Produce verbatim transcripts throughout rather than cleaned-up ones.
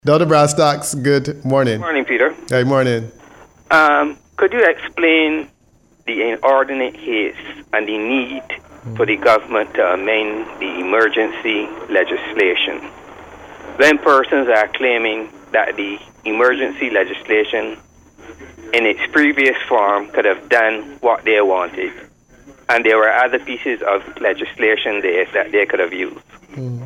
Doctor Brastocks, good morning. Morning, Peter. Good morning. Um, could you explain the inordinate haste and the need mm. for the government to amend the emergency legislation when persons are claiming that the emergency legislation in its previous form could have done what they wanted, and there were other pieces of legislation there that they could have used? Mm.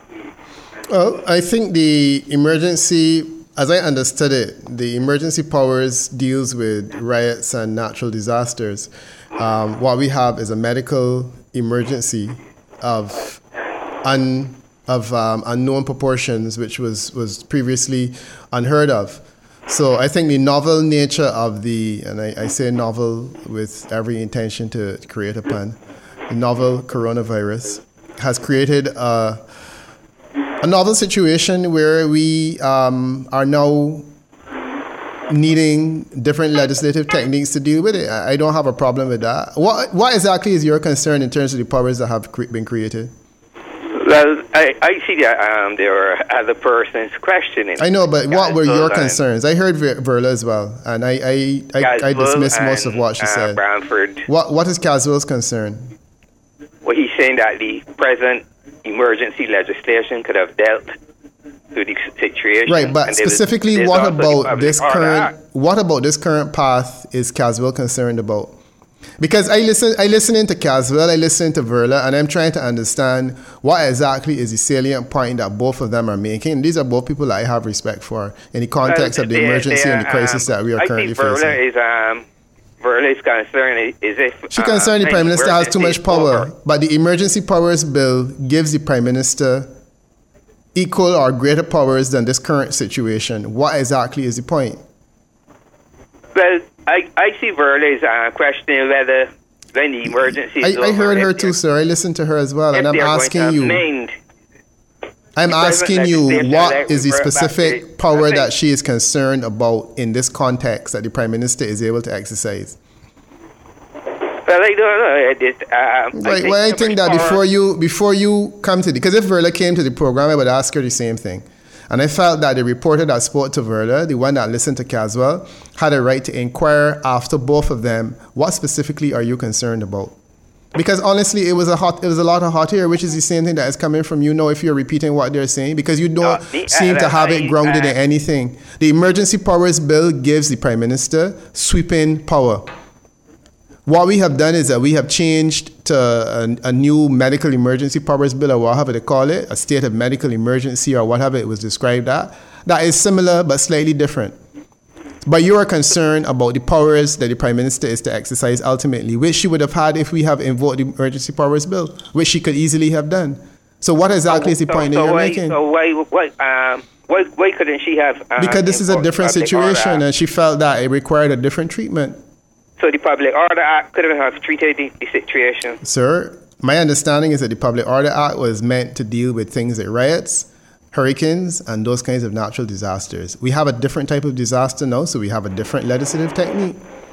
Well, I think the emergency, as I understood it, the emergency powers deals with riots and natural disasters. Um, what we have is a medical emergency of un, of um, unknown proportions, which was, was previously unheard of. So I think the novel nature of the, and I, I say novel with every intention to create a pun, the novel coronavirus has created a A novel situation where we um, are now needing different legislative techniques to deal with it. I don't have a problem with that. What what exactly is your concern in terms of the powers that have cre- been created? Well, I, I see that um, there are other persons questioning. I know, but what were your concerns? I heard Ver- Verla as well, and I I, I, I dismissed most of what she uh, said. Branford. What What is Caswell's concern? Well, he's saying that the present emergency legislation could have dealt with the situation. Right, but specifically, was, what about this current? What about this current path is Caswell concerned about? Because I listen, I listening to Caswell, I listen to Verla, and I'm trying to understand what exactly is the salient point that both of them are making. And these are both people that I have respect for in the context well, of the they, emergency they are, and the crisis um, that we are I currently think Verla facing. Is, um, Verla is concerned is if she uh, concerned the Prime Minister has too much power, over. But the Emergency Powers Bill gives the Prime Minister equal or greater powers than this current situation. What exactly is the point? Well, I, I see Verla is uh, questioning whether when the emergency is I, over, I heard her too, sir. I listened to her as well, and I'm asking you. I'm asking you, what is the specific power that she is concerned about in this context that the Prime Minister is able to exercise? Well, I don't know. It, um, right. I think, well, I think that before you before you come to the, because if Verla came to the program, I would ask her the same thing. And I felt that the reporter that spoke to Verla, the one that listened to Caswell, had a right to inquire after both of them, what specifically are you concerned about? Because honestly, it was a hot, it was a lot of hot air, which is the same thing that is coming from you now if you're repeating what they're saying, because you don't no, the, seem uh, to have it grounded uh, in anything. The Emergency Powers Bill gives the Prime Minister sweeping power. What we have done is that we have changed to a, a new medical emergency powers bill, or whatever they call it, a state of medical emergency, or whatever it was described at. That is similar but slightly different. But you are concerned about the powers that the Prime Minister is to exercise ultimately, which she would have had if we have invoked the Emergency Powers Bill, which she could easily have done. So what exactly is the so, point so that you're why, making? So why, why, um, why, why couldn't she have... Um, because this is a different situation, and she felt that it required a different treatment. So the Public Order Act couldn't have treated the, the situation? Sir, my understanding is that the Public Order Act was meant to deal with things like riots, hurricanes, and those kinds of natural disasters. We have a different type of disaster now, so we have a different legislative technique.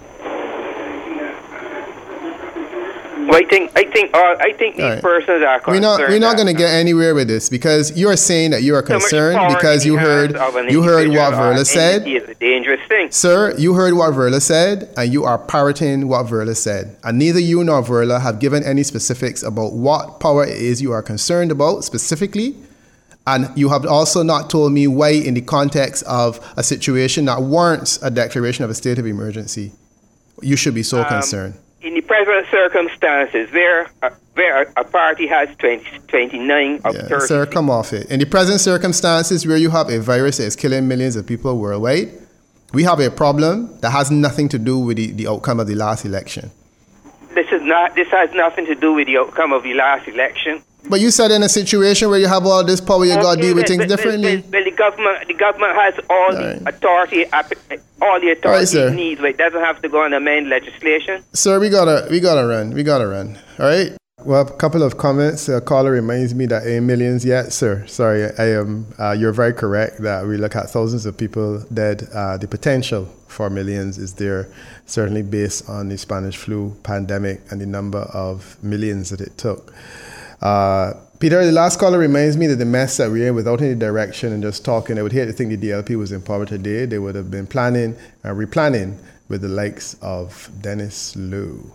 Well, I think I think uh, I think these right. persons are concerned. We're not we're not going to get anywhere with this, because you are saying that you are concerned so because you heard you heard what Verla said. It's a dangerous thing, sir. You heard what Verla said, and you are parroting what Verla said. And neither you nor Verla have given any specifics about what power it is you are concerned about specifically. And you have also not told me why, in the context of a situation that warrants a declaration of a state of emergency, you should be so um, concerned. In the present circumstances, where uh, where a party has twenty, twenty-nine of yeah, thirty... Sir, come off it. In the present circumstances where you have a virus that is killing millions of people worldwide, we have a problem that has nothing to do with the, the outcome of the last election. This is not. This has nothing to do with the outcome of the last election. But you said in a situation where you have all this power, you okay, got to deal with things the, differently. The, the, the government, the government has all, all the right. authority, all the authority right, it needs, but it doesn't have to go and amend legislation. Sir, we gotta, we gotta run, we gotta run. All right. Well, a couple of comments. A caller reminds me that ain't millions yet, sir. Sorry, I am. Uh, you're very correct that we look at thousands of people dead. Uh, the potential for millions is there, certainly based on the Spanish flu pandemic and the number of millions that it took. Uh, Peter, the last caller reminds me that the mess that we're in without any direction and just talking, I would hate to think the D L P was in power today. They would have been planning and replanning with the likes of Dennis Liu.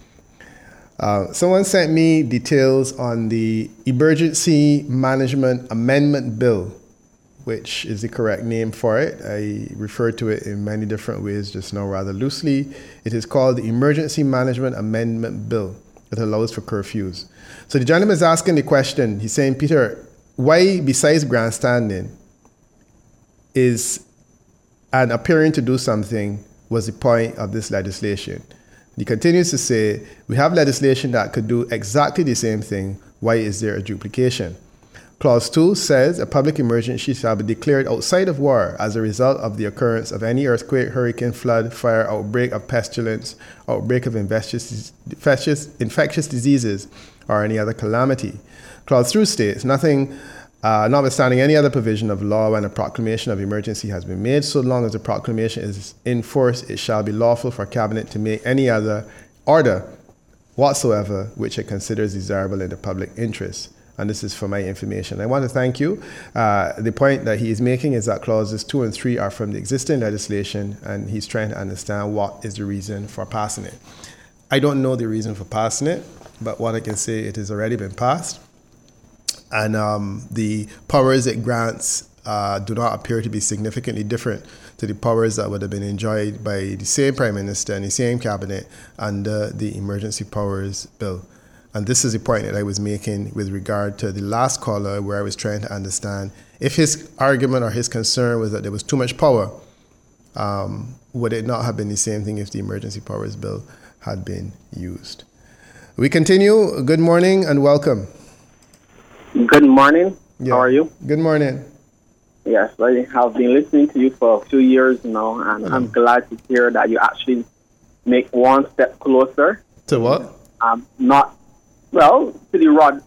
Uh, someone sent me details on the Emergency Management Amendment Bill, which is the correct name for it. I refer to it in many different ways just now rather loosely. It is called the Emergency Management Amendment Bill. It allows for curfews. So the gentleman is asking the question, he's saying, Peter, why besides grandstanding is and appearing to do something was the point of this legislation? He continues to say, we have legislation that could do exactly the same thing. Why is there a duplication? Clause two says a public emergency shall be declared outside of war as a result of the occurrence of any earthquake, hurricane, flood, fire, outbreak of pestilence, outbreak of infectious, infectious, infectious diseases, or any other calamity. Clause three states, nothing, uh, notwithstanding any other provision of law when a proclamation of emergency has been made, so long as the proclamation is in force, it shall be lawful for cabinet to make any other order whatsoever which it considers desirable in the public interest. And this is for my information. I want to thank you. Uh, the point that he is making is that clauses two and three are from the existing legislation, and he's trying to understand what is the reason for passing it. I don't know the reason for passing it, but what I can say, it has already been passed. And um, the powers it grants uh, do not appear to be significantly different to the powers that would have been enjoyed by the same Prime Minister and the same Cabinet under the Emergency Powers Bill. And this is the point that I was making with regard to the last caller, where I was trying to understand if his argument or his concern was that there was too much power, um, would it not have been the same thing if the Emergency Powers Bill had been used? We continue. Good morning and welcome. Good morning. Yeah. How are you? Good morning. Yes, I have been listening to you for a few years now, and mm-hmm. I'm glad to hear that you actually make one step closer. To what? Um, not Well, to the rod.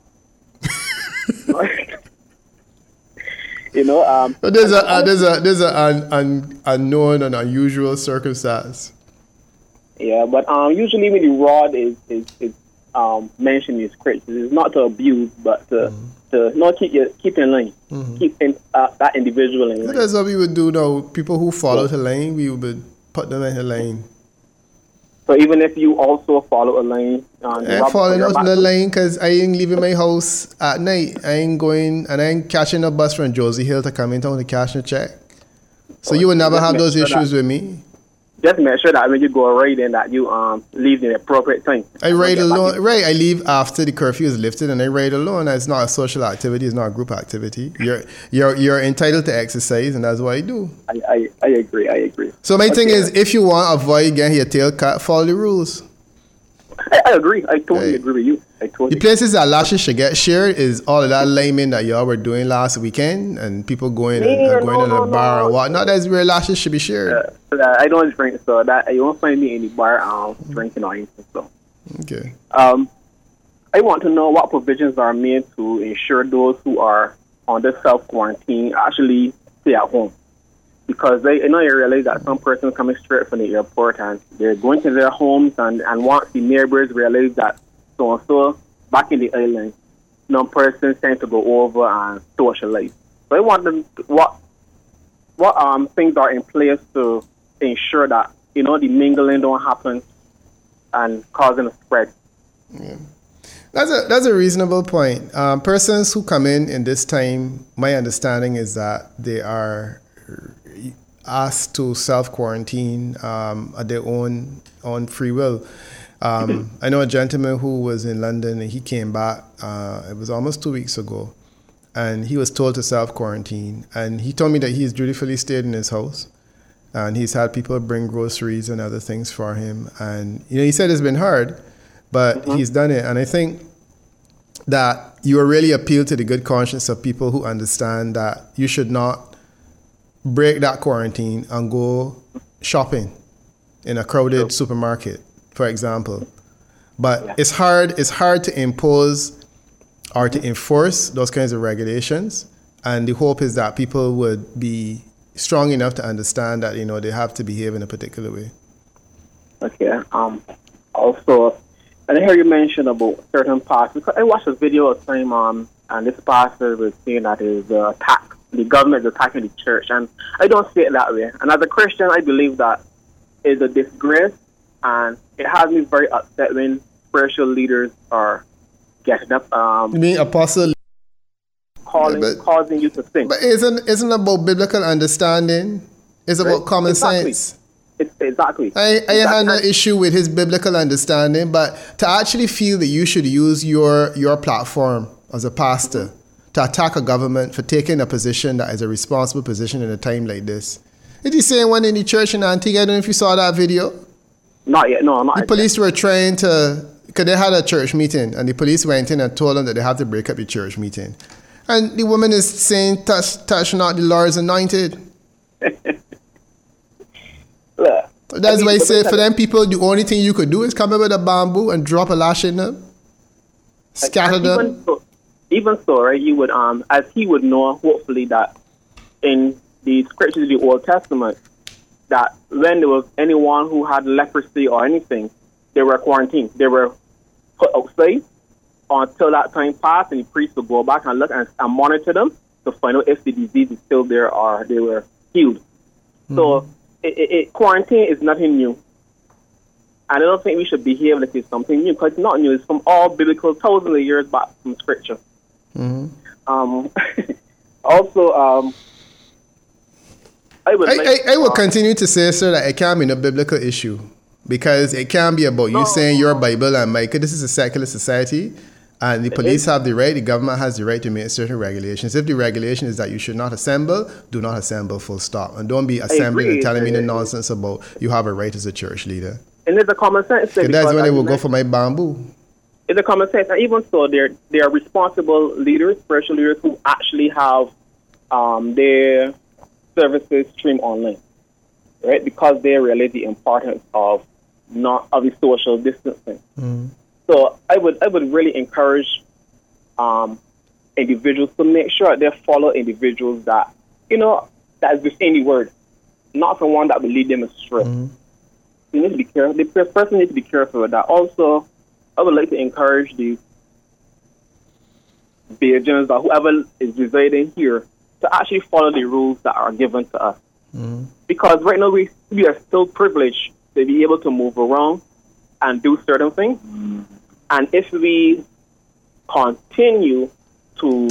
you know, um, but there's a uh, there's a there's a un, un, unknown and unusual circumstance. Yeah, but um, usually when the rod is is, is um, mentioned in scripts, it's not to abuse, but to mm-hmm. to not keep your keep in line, mm-hmm. keep in, uh, that individual in line. That's what we would do now. People who follow yeah. the lane, we would put them in the lane. So even if you also follow a lane, um, I ain't following out in the lane because I ain't leaving my house at night. I ain't going and I ain't catching a bus from Josie Hill to come in town to cash a check. So oh, you will never have those sure issues that, with me. Just make sure that when you go riding that you um leave in the appropriate time. I ride alone. Right, I leave after the curfew is lifted and I ride alone. It's not a social activity. It's not a group activity. You're you're you're entitled to exercise, and that's what I do. I I, I agree. I agree. So my okay. thing is, if you want to avoid getting your tail cut, follow the rules. I, I agree. I totally right. agree with you. I totally the places that lashes should get shared is all of that liming that y'all were doing last weekend, and people going yeah, and, and going no, to the no, bar no. and whatnot. That's where lashes should be shared. Uh, I don't drink, so that you won't find me in the bar um, drinking or anything. So, okay. Um, I want to know what provisions are made to ensure those who are under self quarantine actually stay at home. Because I, I know you realize that some persons coming straight from the airport and they're going to their homes, and, and once the neighbors realize that so and so back in the island, some persons tend to go over and socialize. So I want them to, what what um things are in place to ensure that, you know, the mingling don't happen and causing a spread. Yeah. That's a that's a reasonable point. Um, persons who come in in this time, my understanding is that they are asked to self-quarantine um, at their own own free will. Um, mm-hmm. I know a gentleman who was in London and he came back, uh, it was almost two weeks ago, and he was told to self-quarantine. And he told me that he's dutifully stayed in his house, and he's had people bring groceries and other things for him. And, you know, he said it's been hard, but mm-hmm. he's done it. And I think that you really appeal to the good conscience of people who understand that you should not break that quarantine and go shopping in a crowded sure. supermarket, for example. But yeah. it's hard it's hard to impose or to enforce those kinds of regulations. And the hope is that people would be strong enough to understand that, you know, they have to behave in a particular way. Okay. Um. Also, and I heard you mention about certain parts, because I watched a video of time um and this pastor was saying that is the attack, the government is attacking the church, and I don't see it that way. And as a Christian, I believe that is a disgrace, and it has me very upset when spiritual leaders are getting up. Um, you mean apostle? Calling, yeah, but, causing you to think. But isn't isn't about biblical understanding? It's right? about common exactly. sense. It's, exactly. I, I exactly. have no issue with his biblical understanding, but to actually feel that you should use your your platform as a pastor mm-hmm. to attack a government for taking a position that is a responsible position in a time like this. Is he saying one in the church in Antigua? I don't know if you saw that video. Not yet. No, not The yet. police were trying to, because they had a church meeting, and the police went in and told them that they have to break up the church meeting. And the woman is saying, touch, touch not the Lord's anointed. Yeah. That's why I say for them people, the only thing you could do is come up with a bamboo and drop a lash in them, scatter and them. Even so, even so, right, you would, um, as he would know, hopefully, that in the scriptures of the Old Testament, that when there was anyone who had leprosy or anything, they were quarantined. They were put outside until that time passed, and the priest would go back and look and, and monitor them to find out if the disease is still there or they were healed. Mm-hmm. So it, it, it, quarantine is nothing new. And I don't think we should behave like it's something new, because it's not new. It's from all biblical, thousands of years back from Scripture. Mm-hmm. Um, also, um, I would I, like, I, I will uh, continue to say, sir, that it can't be no biblical issue, because it can't be about no, you saying your Bible and Michael. This is a secular society, and the police have the right, the government has the right to make certain regulations. If the regulation is that you should not assemble, do not assemble, full stop. And don't be assembling and telling me the nonsense about you have a right as a church leader. And it's a common sense thing. That's when they will go for my bamboo. It's a common sense. And even so, they're, they are responsible leaders, spiritual leaders, who actually have um, their services streamed online, right? Because they realize the importance of not of the social distancing. Mm. So I would I would really encourage um, individuals to make sure they follow individuals that, you know, that is within the word, not someone that will lead them astray. Mm. You need to be careful. The person needs to be careful with that. Also, I would like to encourage the Bajans or whoever is residing here to actually follow the rules that are given to us. Mm. Because right now we, we are still privileged to be able to move around and do certain things. Mm. And if we continue to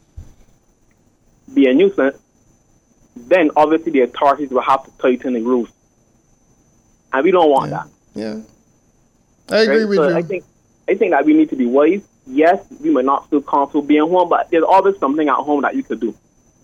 be a nuisance, then obviously the authorities will have to tighten the rules. And we don't want yeah. that. Yeah. I agree right? with so you. I think, I think that we need to be wise. Yes, we might not feel comfortable being home, but there's always something at home that you could do.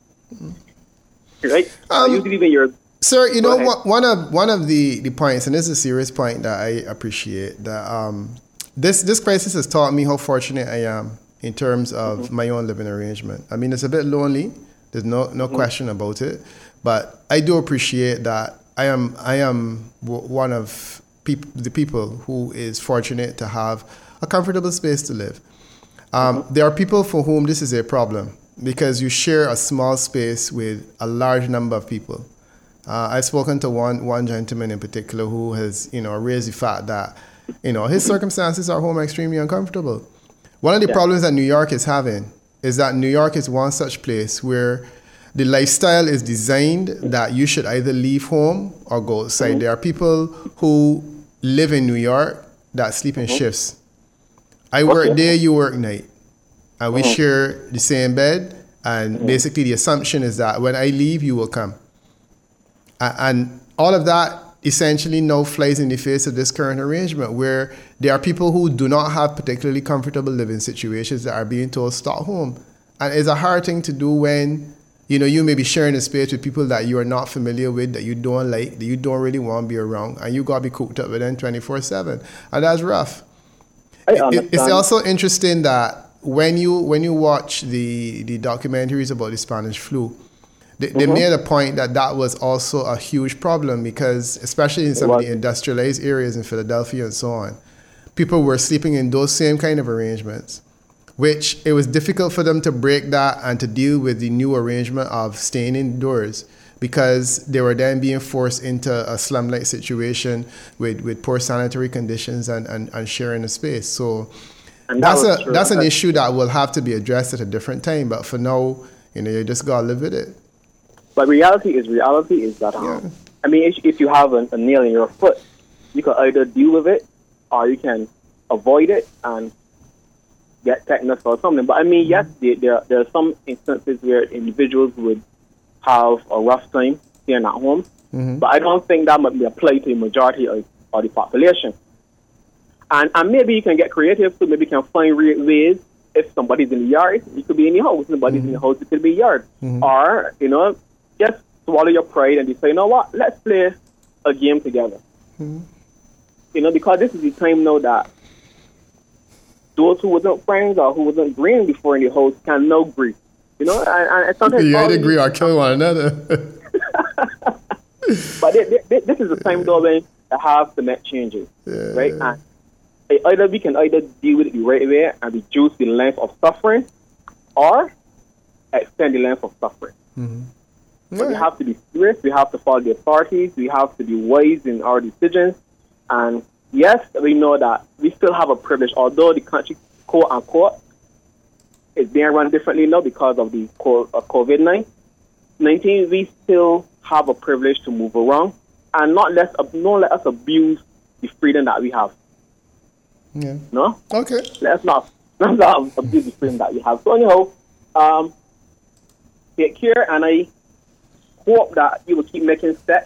Mm-hmm. Right? Um, uh, usually when you're... Sir, you know, what, one of one of the, the points, and this is a serious point that I appreciate, that um, this, this crisis has taught me how fortunate I am in terms of mm-hmm. my own living arrangement. I mean, it's a bit lonely. There's no no mm-hmm. question about it. But I do appreciate that I am I am w- one of peop- the people who is fortunate to have a comfortable space to live. Um, mm-hmm. There are people for whom this is a problem, because you share a small space with a large number of people. Uh, I've spoken to one one gentleman in particular who has, you know, raised the fact that, you know, his circumstances at home are extremely uncomfortable. One of the yeah. problems that New York is having is that New York is one such place where the lifestyle is designed that you should either leave home or go outside. Mm-hmm. There are people who live in New York that sleep in mm-hmm. shifts. I work okay. day, you work night. And we mm-hmm. share the same bed. And mm-hmm. basically the assumption is that when I leave, you will come. And all of that essentially now flies in the face of this current arrangement, where there are people who do not have particularly comfortable living situations that are being told stop home. And it's a hard thing to do when, you know, you may be sharing a space with people that you are not familiar with, that you don't like, that you don't really want to be around, and you got to be cooped up with them twenty-four seven. And that's rough. It, it's also interesting that when you when you watch the, the documentaries about the Spanish flu, They, they mm-hmm. made a point that that was also a huge problem, because especially in some of the industrialized areas in Philadelphia and so on, people were sleeping in those same kind of arrangements, which it was difficult for them to break that and to deal with the new arrangement of staying indoors, because they were then being forced into a slum-like situation with, with poor sanitary conditions and, and, and sharing a space. So And that that's a true. that's an issue that will have to be addressed at a different time. But for now, you know, you just gotta live with it. But reality is reality is that um, Yeah. I mean, if, if you have a, a nail in your foot, you can either deal with it or you can avoid it and get tetanus or something. But I mean, yes, there there, there are some instances where individuals would have a rough time staying at home. Mm-hmm. But I don't think that might be applied to the majority of, of the population. And and maybe you can get creative, so maybe you can find re- ways. If somebody's in the yard, you could be in the house. If somebody's mm-hmm. in the house, it could be yard. Mm-hmm. Or, you know, just swallow your pride and decide, you know what, let's play a game together. Mm-hmm. You know, because this is the time now that those who wasn't friends or who wasn't agreeing before in the house can now agree. You know, and, and sometimes you either agree or kill one another. But they, they, this is the time though when they have to make changes, yeah. right? And either we can either deal with it the right way and reduce the length of suffering, or extend the length of suffering. Mm-hmm. But Yeah. we have to be serious. We have to follow the authorities. We have to be wise in our decisions. And yes, we know that we still have a privilege, although the country, quote unquote, is being run differently now because of the COVID nineteen. We still have a privilege to move around and not let not let us abuse the freedom that we have. Yeah. No? Okay. Let's not, let's not abuse the freedom that we have. So anyhow, um, take care, and I hope that you will keep making steps,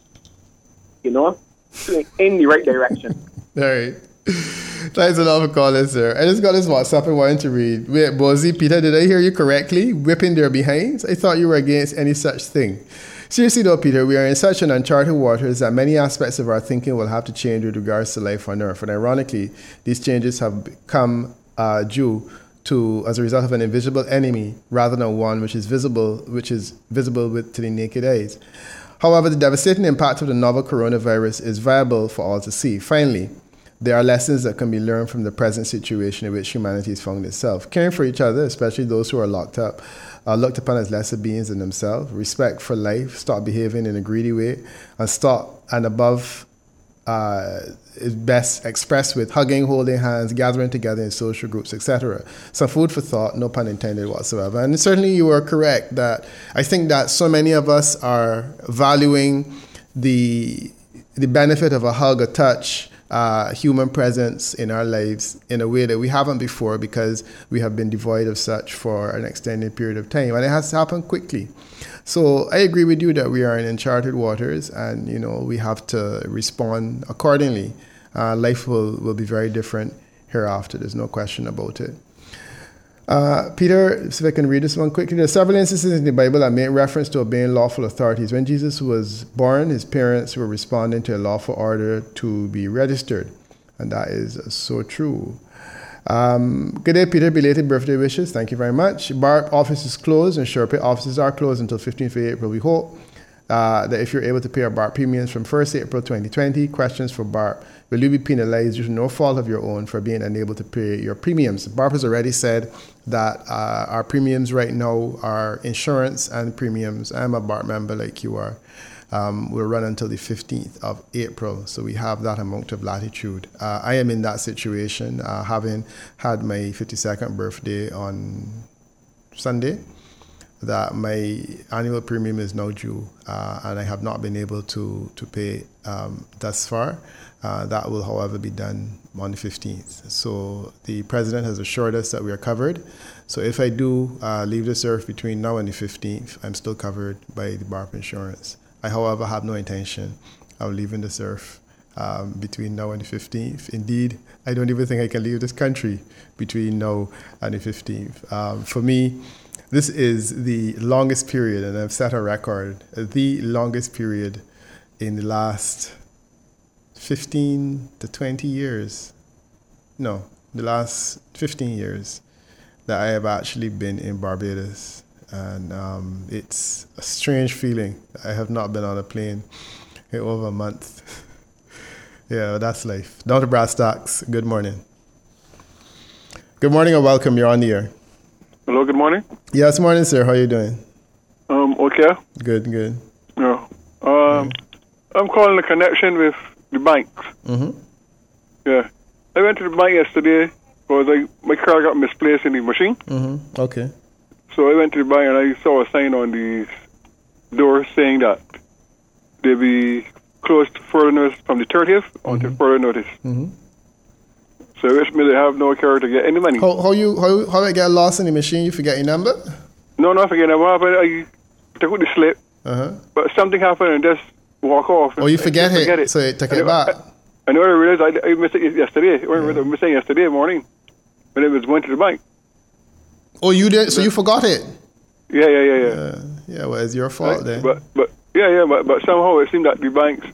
you know, in the right direction. All right. Thanks a lot for calling, sir. I just got this WhatsApp I wanted to read. Wait, Bozy, Peter, did I hear you correctly? Whipping their behinds? I thought you were against any such thing. Seriously though, Peter, we are in such an uncharted waters that many aspects of our thinking will have to change with regards to life on Earth. And ironically, these changes have come uh, due to as a result of an invisible enemy rather than one which is visible, which is visible with to the naked eyes. However, the devastating impact of the novel coronavirus is viable for all to see. Finally, there are lessons that can be learned from the present situation in which humanity has found itself. Caring for each other, especially those who are locked up, are looked upon as lesser beings than themselves. Respect for life, stop behaving in a greedy way, and stop and above uh, is best expressed with hugging, holding hands, gathering together in social groups, et cetera. Some food for thought, no pun intended whatsoever. And certainly you are correct that I think that so many of us are valuing the the benefit of a hug, a touch, Uh, human presence in our lives in a way that we haven't before because we have been devoid of such for an extended period of time, and it has to happen quickly. So I agree with you that we are in uncharted waters, and you know we have to respond accordingly. Uh, life will, will be very different hereafter. There's no question about it. Uh, Peter, if I can read this one quickly. There are several instances in the Bible that make reference to obeying lawful authorities. When Jesus was born, his parents were responding to a lawful order to be registered. And that is so true. Um, good day, Peter. Belated birthday wishes. Thank you very much. B A R P office is closed and SurePay offices are closed until fifteenth of April. We hope uh, that if you're able to pay our B A R P premiums from first of April twenty twenty, questions for B A R P. Will you be penalized due to no fault of your own for being unable to pay your premiums? B A R P has already said that uh, our premiums right now are insurance and premiums. I'm a B A R P member like you are. Um, will run until the fifteenth of April, so we have that amount of latitude. Uh, I am in that situation, uh, having had my fifty-second birthday on Sunday, that my annual premium is now due, uh, and I have not been able to, to pay um, thus far. Uh, that will, however, be done on the fifteenth. So the president has assured us that we are covered. So if I do uh, leave this earth between now and the fifteenth, I'm still covered by the B A R P insurance. I, however, have no intention of leaving this earth um, between now and the fifteenth. Indeed, I don't even think I can leave this country between now and the fifteenth. Um, for me, this is the longest period, and I've set a record, the longest period in the last fifteen to twenty years. No, the last fifteen years that I have actually been in Barbados. And um, it's a strange feeling. I have not been on a plane in over a month. Yeah, that's life. Down to brass tacks. Good morning. Good morning and welcome. You're on the air. Hello, good morning. Yes, morning, sir. How are you doing? Um, okay. Good, good. Yeah. Um, I'm calling the connection with the banks. Mm-hmm. Yeah. I went to the bank yesterday because I, my car got misplaced in the machine. Mm-hmm. Okay. So I went to the bank and I saw a sign on the door saying that they'll be closed further notice from the thirtieth mm-hmm. until further notice. Mm-hmm. So which means they have no car to get any money. How how you how how I get lost in the machine? You forget your number? No, no, forget what happened. I took out the slip, uh-huh. but something happened and just walk off. Oh, you forget, it, forget it, so you took it back. I, I know I realized I, I missed it yesterday. I yeah. missed it yesterday morning when I was going to the bank. Oh, you did? So you forgot it? Yeah, yeah, yeah, yeah. Uh, yeah, well, it's your fault right. then. But, but yeah, yeah, but, but somehow it seemed that the banks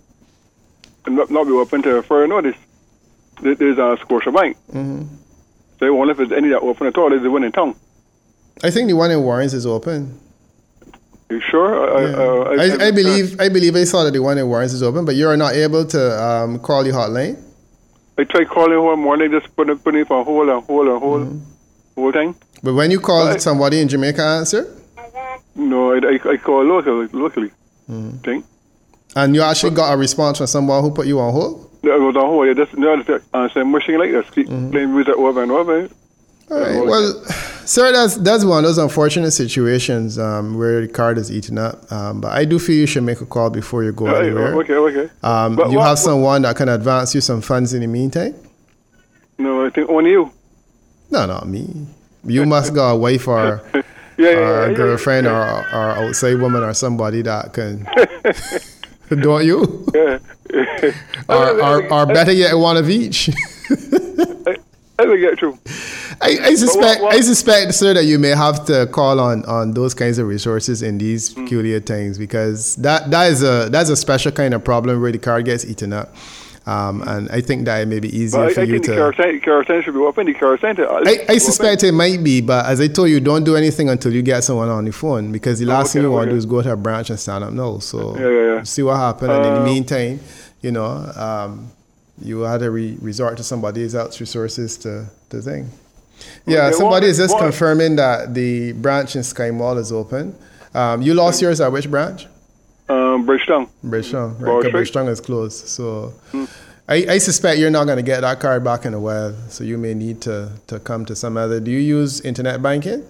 not, not be open to further notice. There's a Scotia Bank. Mm-hmm. So I wonder if there's any that open at all. There's the one in town. I think the one in Warrens is open. You sure? Yeah. I, uh, I, I, I believe I believe I saw that the one in Warrens is open, but you're not able to um, call the hotline? I tried calling one morning, just put it, put it for hold and hold and hold, mm-hmm. whole thing. But when you called, but somebody in Jamaica answer? No, I, I, I called locally, locally. Mm-hmm. Thing. And you actually got a response from someone who put you on hold? No, I was on hold. I just, no, just answer machine like this, keep mm-hmm. playing music over and over. All right. Well, sir, that's that's one of those unfortunate situations um, where the card is eaten up. Um, but I do feel you should make a call before you go yeah, anywhere. Okay, okay. Um, but you what, have someone that can advance you some funds in the meantime? No, I think only you. No, not me. You must got a wife or, yeah, yeah, or a yeah, girlfriend yeah. or, or outside woman or somebody that can. Don't you? Yeah. or, or, or better yet, one of each. I, I will get through. I, I suspect, what, what? I suspect, sir, that you may have to call on, on those kinds of resources in these mm. peculiar times, because that, that is a that's a special kind of problem where the card gets eaten up, um, and I think that it may be easier but for I, I you think to. The car center, car center should be open. The car center. I, I suspect it might be, but as I told you, don't do anything until you get someone on the phone, because the last oh, okay, thing you okay. want to do is go to a branch and stand up now. So yeah, yeah, yeah. see what happens, uh, and in the meantime, you know. Um, you had to re- resort to somebody else's resources to the thing. Yeah, okay, somebody what, is just what? confirming that the branch in Sky Mall is open. Um, you lost yours at which branch? Um, Bridgetown. Bridgetown, right? Because Bridgetown is closed. So hmm. I, I suspect you're not going to get that card back in a while. So you may need to, to come to some other. Do you use internet banking?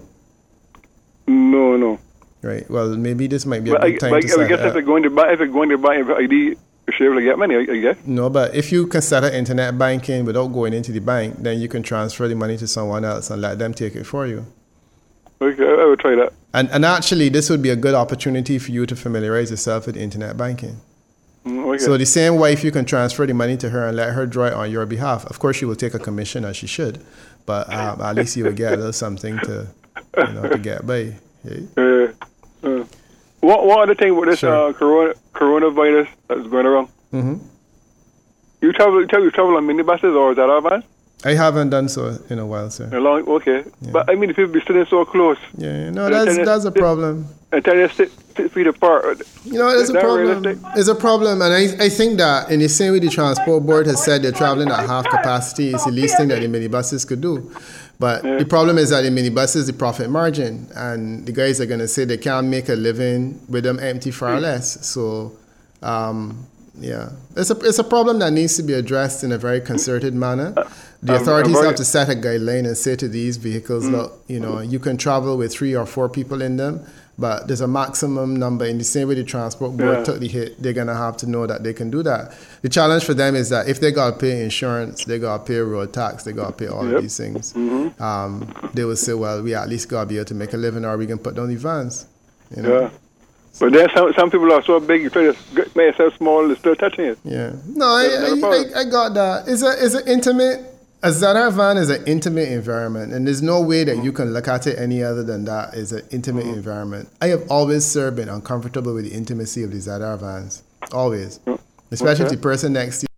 No, no. Right. Well, maybe this might be a but good I, time but to I set guess it if up. they're going to buy, if they're going to buy I D, you should be able to get money, I, I guess. No, but if you can set up internet banking without going into the bank, then you can transfer the money to someone else and let them take it for you. Okay, I will try that. And and actually, this would be a good opportunity for you to familiarize yourself with internet banking. Mm, okay. So the same wife, you can transfer the money to her and let her draw it on your behalf. Of course, she will take a commission as she should, but um, at least you will get a little something to, you know, to get by. Okay? Uh, uh. What what other thing with this Sure. uh, corona coronavirus that's going around? Mm-hmm. You travel, you travel, you travel on minibuses or is that our van? I haven't done so in a while, sir. A long, okay, Yeah. but I mean, if people be sitting so close, Yeah, no, that's that's a problem. and tell you sit six feet apart. You know, it's is a that problem. realistic? It's a problem, and I, I think that in the same way the transport board has said they're traveling at half capacity, it's the least thing that the minibuses could do. But Yeah. the problem is that the minibuses, the profit margin, and the guys are going to say they can't make a living with them empty far less. So, um, yeah, it's a it's a problem that needs to be addressed in a very concerted manner. The Um, authorities I'm very- have to set a guideline and say to these vehicles, Mm. look, you know, you can travel with three or four people in them, but there's a maximum number. In the same way the transport board Yeah. took the hit, they're gonna have to know that they can do that. The challenge for them is that if they gotta pay insurance, they gotta pay road tax, they gotta pay all Yep. of these things. Mm-hmm. Um, they will say, well, we at least gotta be able to make a living, or we can put down the vans. You know? Yeah. But then some some people are so big, you try to get- make yourself small, they're still touching it. Yeah. No, I, That's not a I, problem. I, I got that. It's a it's an intimate. A Zadar van is an intimate environment, and there's no way that you can look at it any other than that. It's an intimate Mm-hmm. environment. I have always, sir, been uncomfortable with the intimacy of the Zadar vans. Always. Especially Okay. if the person next to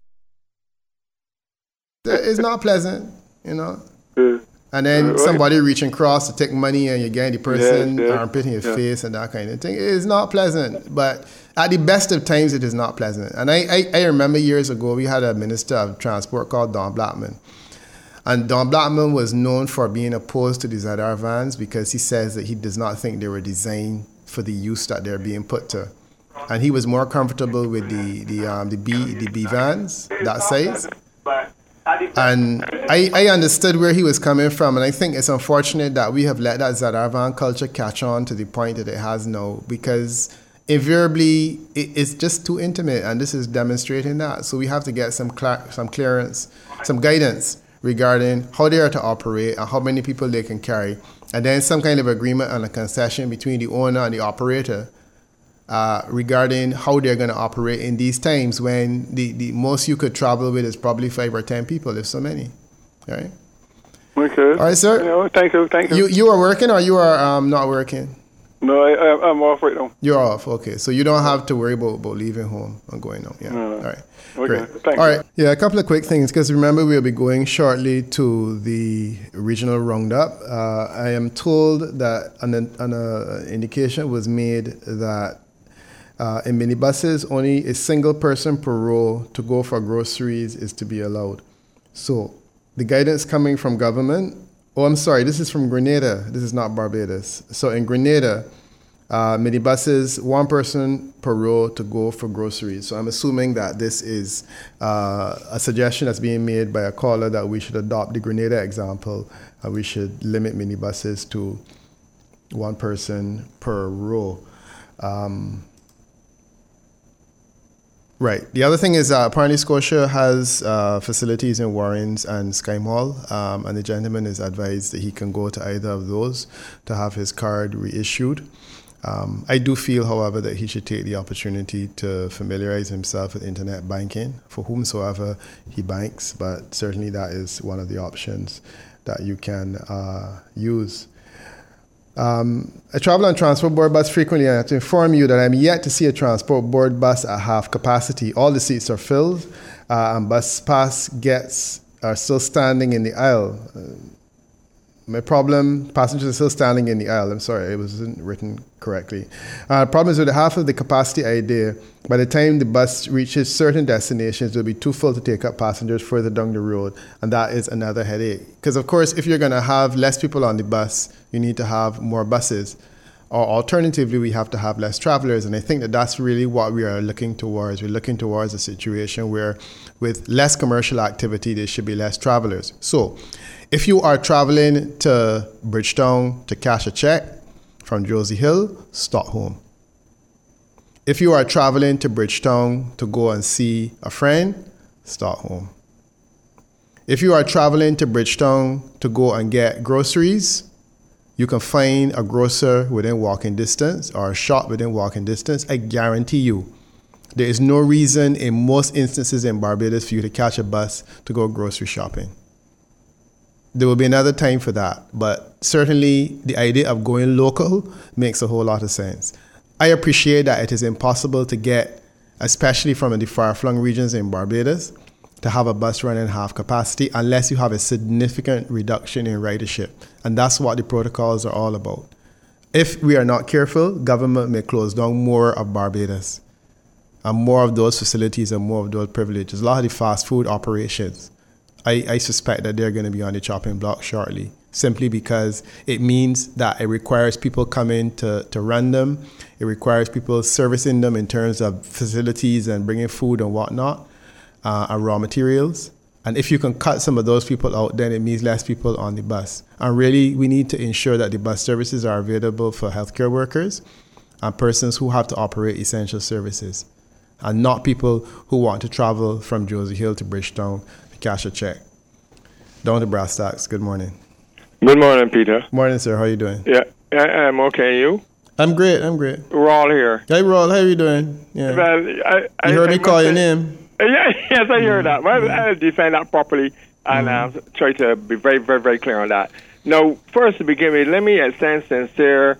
you. It's not pleasant, you know. Yeah. And then Uh, right. somebody reaching across to take money and you're getting the person Yeah, yeah, armpit in your yeah. face and that kind of thing. It is not pleasant. But at the best of times, it is not pleasant. And I, I, I remember years ago, we had a minister of transport called Don Blackman. And Don Blackman was known for being opposed to the Zadar vans because he says that he does not think they were designed for the use that they're being put to. And he was more comfortable with the the um, the B the B vans that size. And I, I understood where he was coming from, and I think it's unfortunate that we have let that Zadavan culture catch on to the point that it has now, because invariably it, it's just too intimate, and this is demonstrating that. So we have to get some cl- some clearance, some guidance regarding how they are to operate and how many people they can carry, and then some kind of agreement and a concession between the owner and the operator uh, regarding how they're going to operate in these times when the, the most you could travel with is probably five or ten people, if so many. All right? Okay. All right, sir. Yeah, thank you, thank you. You, you are working or you are um, not working? No, I, I, I'm off right now. You're off, okay. So you don't have to worry about, about leaving home and going home. Yeah. No. All right. Okay. Great. Thank All you. right. Yeah, a couple of quick things, because remember we'll be going shortly to the regional roundup. Uh, I am told that an, an uh, indication was made that uh, in minibuses, only a single person per row to go for groceries is to be allowed. So the guidance coming from government, oh, I'm sorry, this is from Grenada. This is not Barbados. So in Grenada, uh, minibuses, one person per row to go for groceries. So I'm assuming that this is uh, a suggestion that's being made by a caller that we should adopt the Grenada example, and we should limit minibuses to one person per row. Um, Right. The other thing is uh, apparently Scotia has uh, facilities in Warrens and Sky Mall, um, and the gentleman is advised that he can go to either of those to have his card reissued. Um, I do feel, however, that he should take the opportunity to familiarize himself with internet banking for whomsoever he banks, but certainly that is one of the options that you can uh, use. Um, I travel on Transport Board bus frequently, and I have to inform you that I'm yet to see a Transport Board bus at half capacity. All the seats are filled, uh, and bus pass gets are still standing in the aisle. Uh, my problem, passengers are still standing in the aisle. I'm sorry, it wasn't written correctly. Uh, problems with half of the capacity idea. By the time the bus reaches certain destinations, it will be too full to take up passengers further down the road, and that is another headache. Because of course, if you're going to have less people on the bus, you need to have more buses. Or alternatively, we have to have less travelers. And I think that that's really what we are looking towards. We're looking towards a situation where with less commercial activity, there should be less travelers. So if you are traveling to Bridgetown to cash a check from Josie Hill, stop home. If you are traveling to Bridgetown to go and see a friend, stop home. If you are traveling to Bridgetown to go and get groceries, you can find a grocer within walking distance or a shop within walking distance. I guarantee you, there is no reason in most instances in Barbados for you to catch a bus to go grocery shopping. There will be another time for that, but certainly the idea of going local makes a whole lot of sense. I appreciate that it is impossible to get, especially from the far-flung regions in Barbados, to have a bus running half capacity unless you have a significant reduction in ridership. And that's what the protocols are all about. If we are not careful, government may close down more of Barbados and more of those facilities and more of those privileges. A lot of the fast food operations, I, I suspect that they're going to be on the chopping block shortly, simply because it means that it requires people coming to, to run them. It requires people servicing them in terms of facilities and bringing food and whatnot. Uh, and raw materials. And if you can cut some of those people out, then it means less people on the bus. And really, we need to ensure that the bus services are available for healthcare workers and persons who have to operate essential services, and not people who want to travel from Josie Hill to Bridgetown to cash a check. Down to brass tacks. Good morning. Good morning, Peter. Morning, sir. How are you doing? Yeah, I, I'm okay. You? I'm great. I'm great. We're all here. Hey, Raul. How are you doing? Yeah. Well, I, I, you heard I me call say, your name. Yeah, yes, I heard that. Well, Mm-hmm. I'll defend that properly and Mm-hmm. uh, try to be very, very, very clear on that. Now, first to begin with, let me extend sincere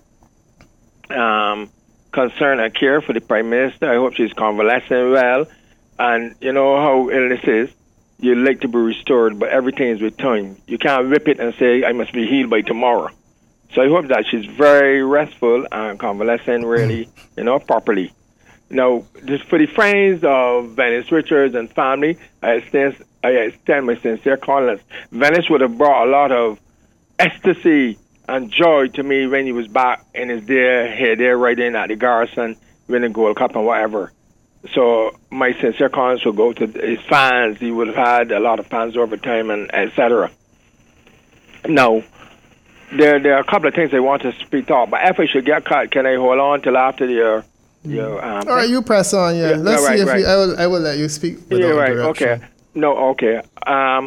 um, concern and care for the Prime Minister. I hope she's convalescing well. And you know how illness is. You like to be restored, but everything is with time. You can't whip it and say, I must be healed by tomorrow. So I hope that she's very restful and convalescing really, you know, properly. Now, just for the friends of Venice Richards and family, I extend, I extend my sincere condolence. Venice would have brought a lot of ecstasy and joy to me when he was back in his day here, there, right in at the Garrison, winning Gold Cup and whatever. So my sincere comments will go to his fans. He would have had a lot of fans over time, and et cetera. Now, there there are a couple of things I want to speak up. But if I should get cut, can I hold on till after your your? Um, All right, you press on. Yeah, yeah let's no, right, see if right. you, I will. I will let you speak. Yeah, right. Direction. Okay. No. Okay. Um,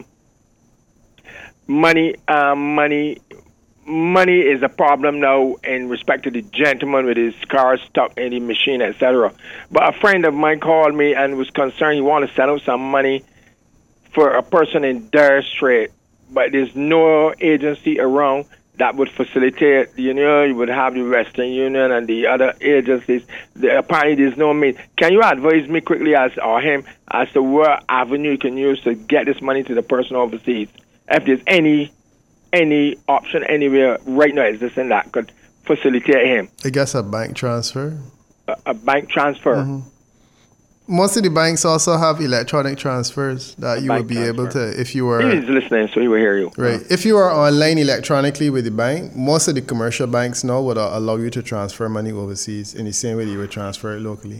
money. Um, money. Money is a problem now in respect to the gentleman with his car stuck in the machine, et cetera. But a friend of mine called me and was concerned he wanted to send out some money for a person in dire strait, but there's no agency around that would facilitate. You know, you would have the Western Union and the other agencies. The, apparently, there's no means. Can you advise me quickly as or him as to what avenue you can use to get this money to the person overseas? If there's any any option anywhere right now existing that could facilitate him. I guess a bank transfer. A, a bank transfer. Mm-hmm. Most of the banks also have electronic transfers that you would be transfer. able to, if you were... He's listening, so he will hear you. Right. If you are online electronically with the bank, most of the commercial banks now would allow you to transfer money overseas in the same way that you would transfer it locally.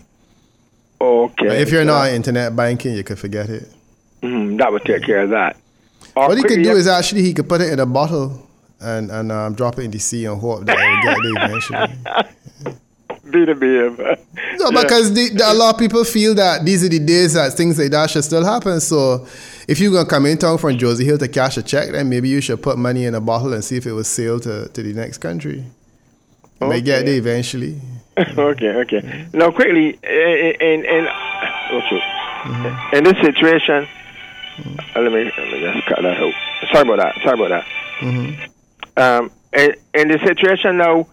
Okay. But if you're not internet banking, you could forget it. Mm-hmm. That would take care of that. Or what he could do is actually he could put it in a bottle and, and um, drop it in the sea and hope that it will get there eventually. Be the babe. No, yeah. because the, the, a lot of people feel that these are the days that things like that should still happen. So if you're going to come in town from Josie Hill to cash a check, then maybe you should put money in a bottle and see if it will sail to, to the next country. It okay. may get there eventually. okay, okay. Now, quickly, in, in, in, oh, shoot. Mm-hmm. in this situation, mm-hmm. uh, let, me, let me just cut that out. Sorry about that. Sorry about that. Mm-hmm. Um, in, in the situation now,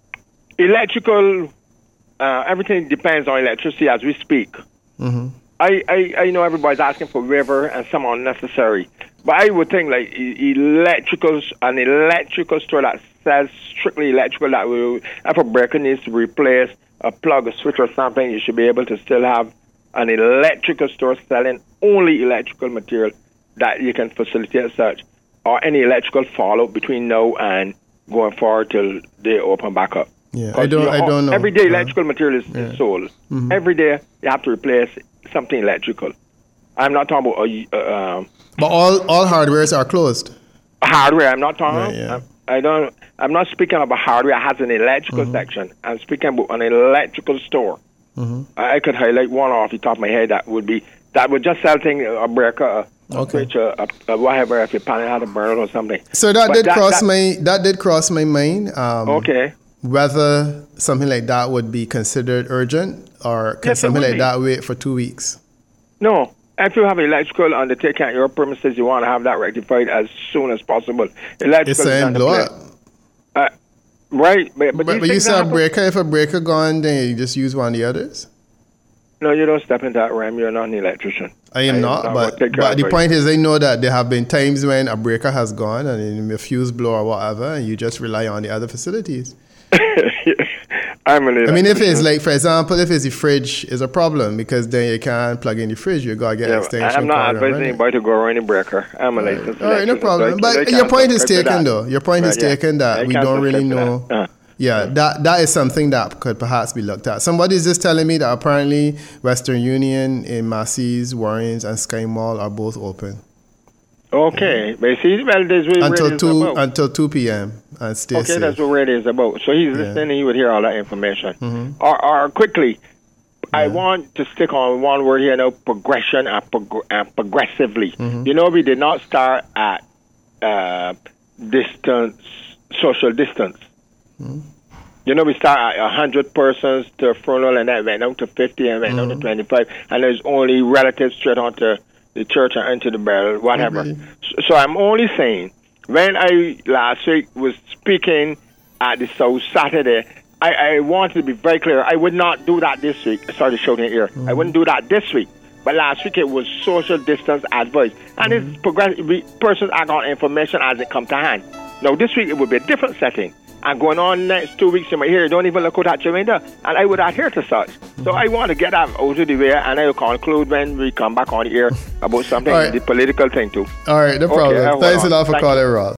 electrical... Uh, everything depends on electricity as we speak. Mm-hmm. I, I, I know everybody's asking for river and some unnecessary, but I would think like e- electrical, an electrical store that sells strictly electrical, that will, if a breaker needs to replace a plug, a switch or something, you should be able to still have an electrical store selling only electrical material that you can facilitate such, or any electrical fallout between now and going forward till they open back up. Yeah, I don't, I don't know. Every day electrical material is yeah. sold. Mm-hmm. Every day you have to replace something electrical. I'm not talking about... Uh, um, but all, all hardwares are closed. Hardware, I'm not talking right, about... Yeah. I don't... I'm not speaking about hardware that has an electrical mm-hmm. section. I'm speaking about an electrical store. Mm-hmm. I, I could highlight one off the top of my head that would be... That would just sell things, a breaker, a, okay. switch, a, a, a whatever, if your panel had a burn or something. So that but did that, cross that, my... That did cross my mind. Um, okay. Whether something like that would be considered urgent, or can yes, something like be. that wait for two weeks? No. If you have electrical undertaking at your premises, you want to have that rectified as soon as possible. Electrical it's saying blow up. Uh, right. But, but, but, but you said a breaker, if a breaker gone, then you just use one of the others? No, you don't step into that realm. You're not an electrician. I am I not, not but, but the point is, I know that there have been times when a breaker has gone and a fuse blow or whatever, and you just rely on the other facilities. I'm an I mean, if it's like, for example, if it's the fridge is a problem, because then you can't plug in the fridge, you gotta get yeah, an extension. I'm not advising anybody to go around the breaker. I'm a licensed. All right, no problem. But your point is taken, though. Your point is taken that we don't really know. Uh, yeah, that that is something that could perhaps be looked at. Somebody's just telling me that apparently Western Union, in Macy's, Warren's, and Sky Mall are both open. Okay, but see, well, that's what until two about. until two p.m. and stay okay, safe. that's what Red is about. So he's yeah. listening, and he would hear all that information. Mm-hmm. Or, or quickly, yeah. I want to stick on one word here now: progression and, prog- and progressively. Mm-hmm. You know, we did not start at uh, distance, social distance. Mm-hmm. You know, we start at one hundred persons to a funeral, and then went down to fifty, and went mm-hmm. down to twenty-five, and there's only relatives straight on to the church and into the barrel, whatever. Mm-hmm. So, so I'm only saying, when I last week was speaking at the South Saturday, I, I wanted to be very clear. I would not do that this week. Sorry to shout in your ear. Mm-hmm. I wouldn't do that this week. But last week it was social distance advice. And mm-hmm. it's progressive. Persons act on information as it comes to hand. Now, this week it would be a different setting. And going on next two weeks, you might hear, don't even look out at your window. And I would adhere to such. So I want to get that out of the way, and I will conclude when we come back on the air about something, right. the political thing too. All right, no problem. Okay, Thanks a lot for calling, Rob.